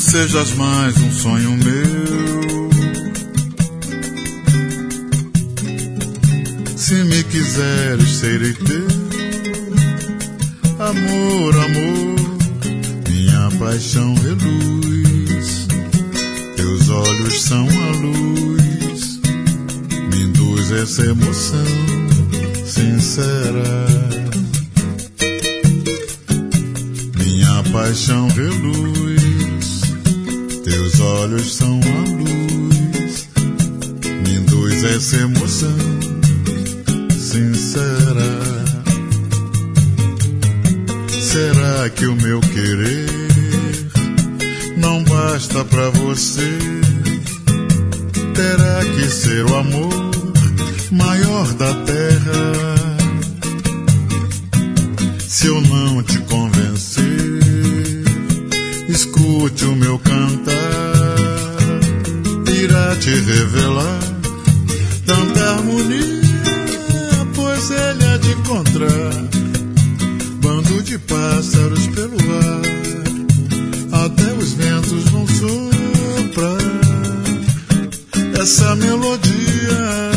sejas mais um sonho meu. Se me quiseres, serei teu. Amor, amor, minha paixão reluz. Teus olhos são a luz, me induz essa emoção sincera. Minha paixão reluz, teus olhos são a luz, me induz essa emoção sincera. Será que o meu querer não basta pra você? Terá que ser o amor maior da terra. Se eu não te convencer, escute o meu cantar, irá te revelar tanta harmonia, pois ele há de encontrar bando de pássaros pelo ar, até os ventos vão soprar essa melodia.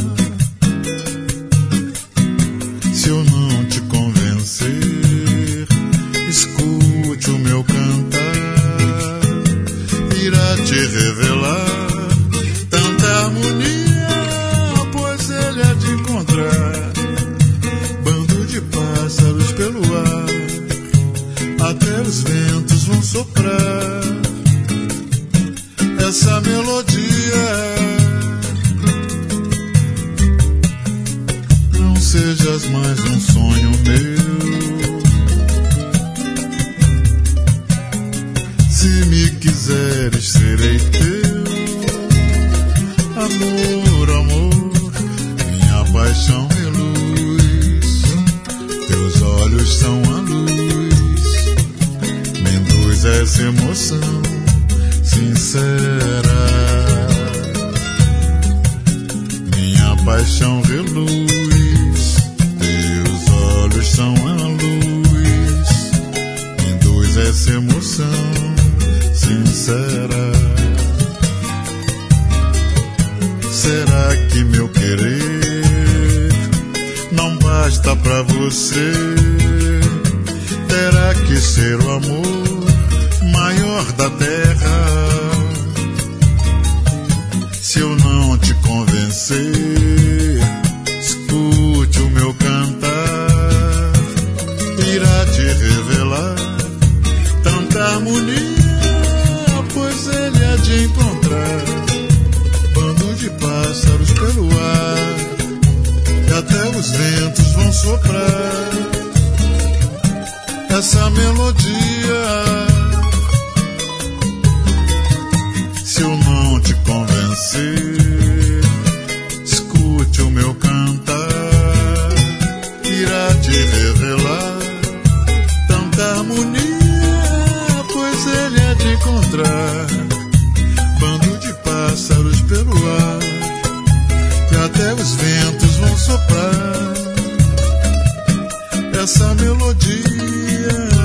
Se eu não te convencer, escute o meu cantar, irá te revelar tanta harmonia, pois ele há de encontrar bando de pássaros pelo ar, até os ventos vão soprar essa melodia. Não sejas mais um sonho meu. Se me quiseres, serei teu. Amor, amor, minha paixão reluz. Teus olhos são a luz, me induz essa emoção sincera. Minha paixão reluz, teus olhos são a luz, me induz essa emoção sincera. Será que meu querer não basta pra você? Terá que ser o amor maior da terra. Se eu não te convencer, escute o meu cantar, irá te revelar tanta harmonia, pois ele há de encontrar bando de pássaros pelo ar, e até os ventos vão soprar essa melodia. Se eu não te convencer, escute o meu cantar, irá te revelar tanta harmonia, pois ele há de encontrar bando de pássaros pelo ar, e até os ventos vão soprar essa melodia.